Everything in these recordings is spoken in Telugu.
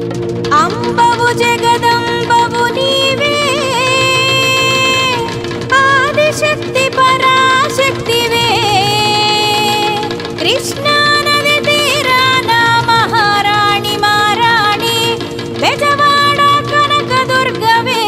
అంబవు జగదంబవు నీవే ఆదిశక్తి పరాశక్తివే కృష్ణా నది తీరాన మహారాణి మారాణి బెజవాడ కనకదుర్గవే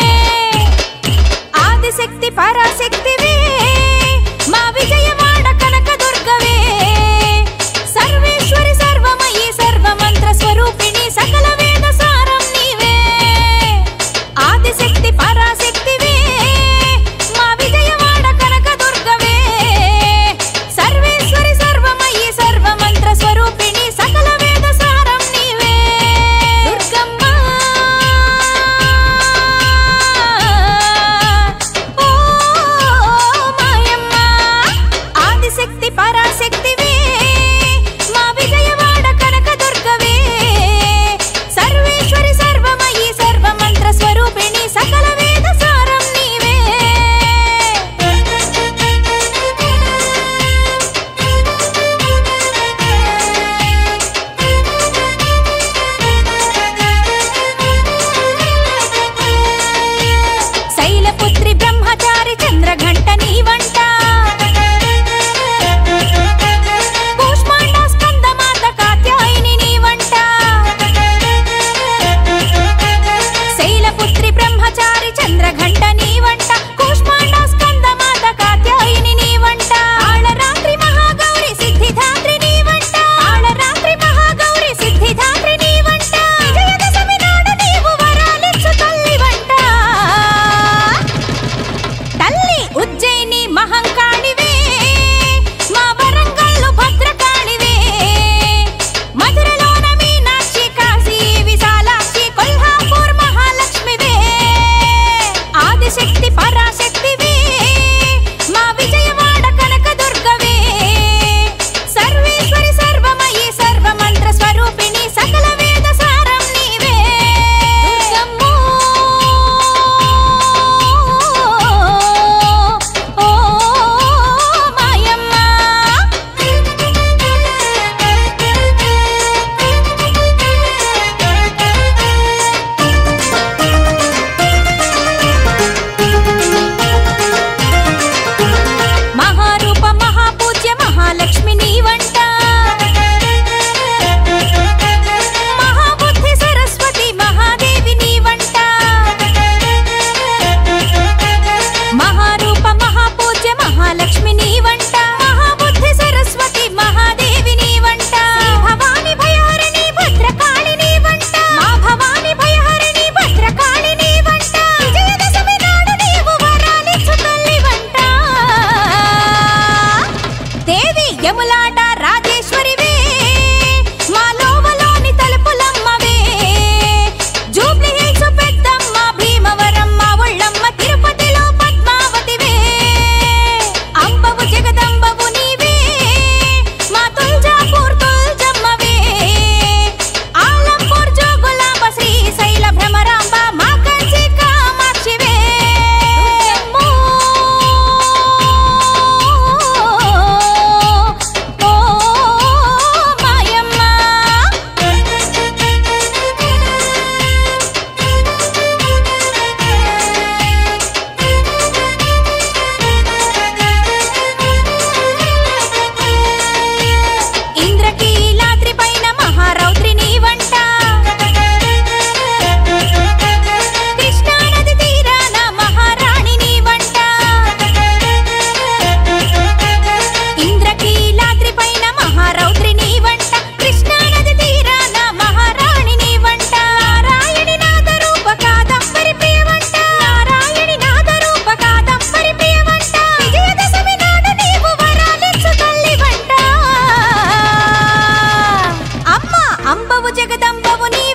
ఆదిశక్తి పరాశక్తివే మా విజయవాడ కనకదుర్గవే సర్వేశ్వరి సర్వమయీ సర్వమంత్ర స్వరూపిణి సకల వేద సారం నీవే ఆదిశక్తి పరాశక్తివే మా విజయవాడ కనకదుర్గవే సర్వేశ్వరి సర్వమయీ సర్వమంత్ర స్వరూపిణి సకల వేద సారం నీవే దుర్గమ్మ ఓ మాయమ్మ ఆదిశక్తి పరాశక్తివే మా విజయవాడ కనకదుర్గవే సర్వేశ్వరి సర్వమయీ సర్వమంత్ర స్వరూపిణి సకల వేద సారం నీవే శైలపుత్రి బ్రహ్మచారి చంద్రఘంట నీవంట కూష్మాండ స్కందమాత కాత్యాయని నీవంట శైలపుత్రి బ్రహ్మచారి చంద్రఘంట నీవంట కూష్మాండ స్కందమాత కాత్యాయని నీవంట ఆళరాత్రి మహాగౌరి సిద్ధిదాత్రి నీవంట ఆళరాత్రి మహాగౌరి సిద్ధిదాత్రి నీవంట విజయదశమి నాడు నీవు వరాలిచ్చు తల్లివంట తల్లి ఉజ్జయిని మహంకాళివే మా వరంగల్లు భద్రకాళివే మధురలోన మీనాక్షి కాశీ విశాలాక్షి కొల్హాపూర్ మహాలక్ష్మివే ఆదిశక్తి పరాశక్తివే మా విజయవాడ కనకదుర్గవే సర్వేశ్వరి సర్వమయీ సర్వమంత్ర స్వరూపిణి సకల వేద సారం నీవే దుర్గమ్మో ఓ మాయమ్మ మహారూప మహాపూజ్య మహాలక్ష్మి నీవంట మహాబుద్ధి సరస్వతి మహాదేవి నీవంట మహారూప మహాపూజ్య మహాలక్ష్మి నీవంట మహాబుద్ధి సరస్వతి మహాదేవి నీవంట భవాని భయహరిణి భద్రకాళి నీవంట మా భవాని భయహరిణి భద్రకాళి నీవంట విజయదశమి నాడు నీవు వరాలిచ్చు తల్లివంట దేవి యములాట రాజేశ్వరివే మా లోవలోని తలుపులమ్మవే జూబ్లీ హిల్స్ పెద్దమ్మ భీమవరం మా ఒళ్ళమ్మ తిరుపతిలో పద్మావతివే అంబవు జగదంబవు నీవే మా తుల్జాపూర్ తుల్జమ్మవే ఆలంపూర్ జోగులాంబ శ్రీశైల భ్రమరాంబ మా కంచి కామాక్షివే దుర్గమ్మో ఓ మాయమ్మ ఇంద్రకీలాద్రి పైన మహారౌద్రి నీవంట కృష్ణా నది తీరాన మహారాణి నీవంట ఇంద్రకీలాద్రి పైన మహారౌద్రి నీవంట కృష్ణా నది తీరాన మహారాణి నీవంట నారాయణి నాద రూప కాదంబరి ప్రియవంట నారాయణి నాద రూప కాదంబరి ప్రియవంట విజయదశమి నాడు నీవు వరాలిచ్చు తల్లివంట అమ్మ అంబవు జగదంబవు నీ